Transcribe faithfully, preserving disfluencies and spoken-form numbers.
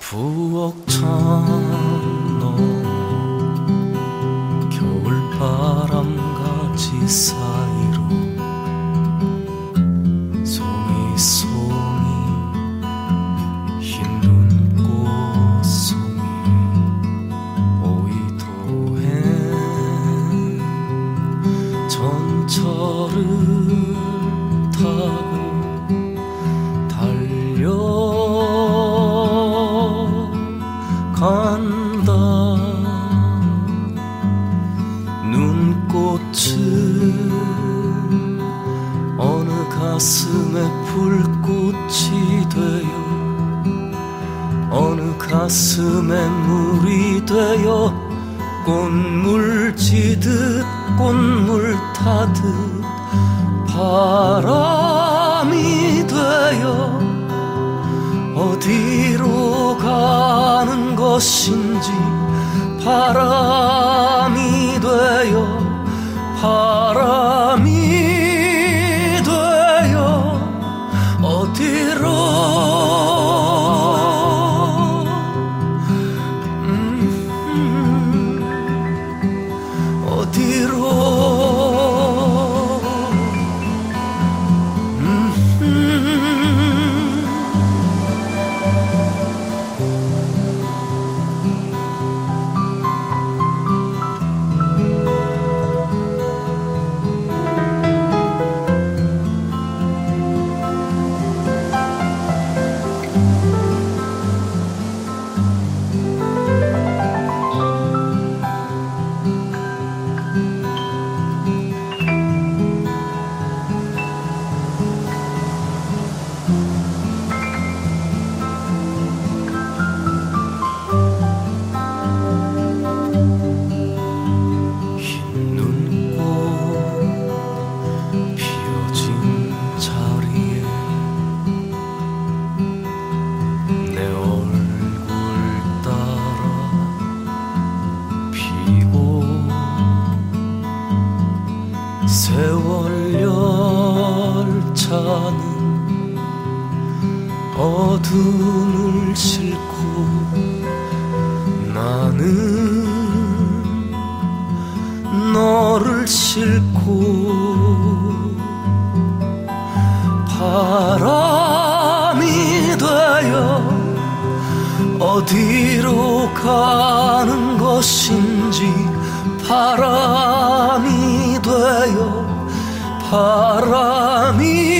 부엌창 넘어 겨울바람가지 사이로 송이 송이 흰 눈꽃 송이 오이도엔 전철을 타고 간다. 눈꽃은 어느 가슴에 불꽃이 되어 어느 가슴에 물이 되어 꽃물 지듯 꽃물 타듯 바람이 되어 어디로 가는 것인지 바람이 되어 바람이 되어 어디로 음, 음, 어디로 세월 열차는 어둠을 싣고 나는 너를 싣고 바람이 되어 어디로 가는 것인지 바람이 되어 바람이